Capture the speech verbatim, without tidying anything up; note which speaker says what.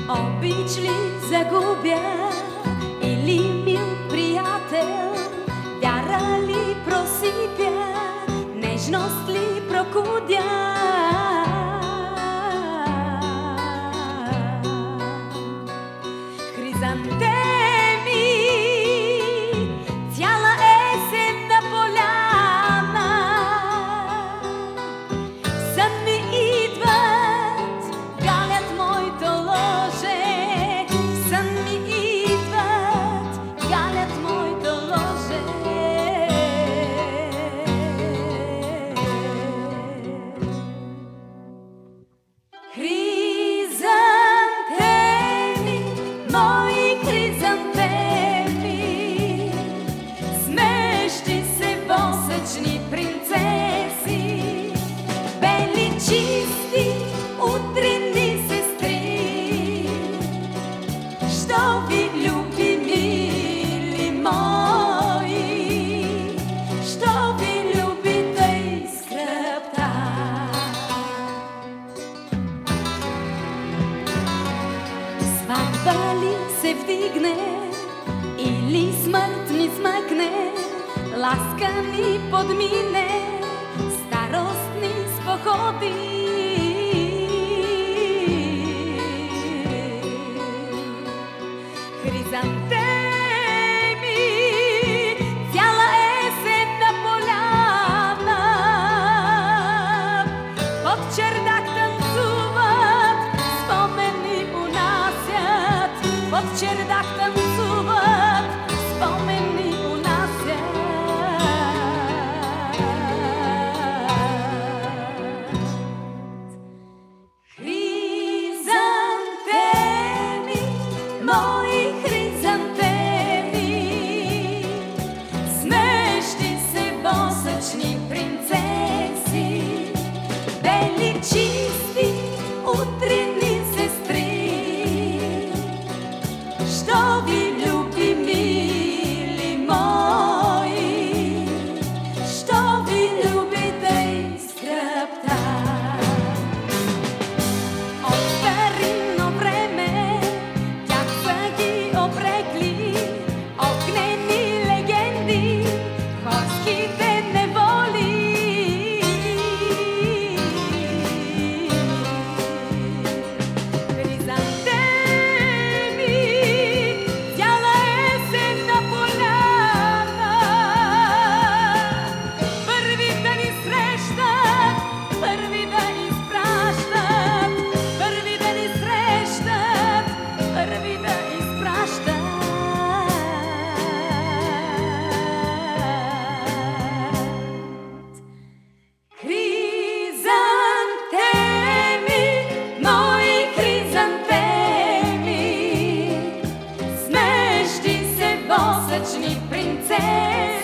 Speaker 1: Обич ли загубя или мил приятел, вяра ли просипя, нежност ли прокудя? Хризантеми, цяла есен на поляна, сън ми идват, галят моето ложе, сън ми идват, галят моето ложе. Хризантеми, мои хризантеми, смещи се восъчни принцеси, бели чисти утринни сестри. Що ви люби, мили мои, що ви люби тъй скръпта? Сватба ли се вдигне или смърт ни смъкне, ласка ни подмине, старостни споходи. Хризантеми, цяла есен на поляна, под чердак танцуват, спомени унасят, под чердак танцуват, спомени унасят. Хризантеми, мои хризантеми, смещи се восъчни принцеси, бели чисти утринни сестри. Що ви люби, мили мои, що ви люби тъй скръпта? От старинно време тях са ги обрекли огнени легенди, хорските неволи. Хризантеми, цяла есен на поляна, първи да ни срещат, първи да изпращат, първи да ни срещат, първи да изпращат. Хризантеми, мои хризантеми, смещи се восъчни принцеси,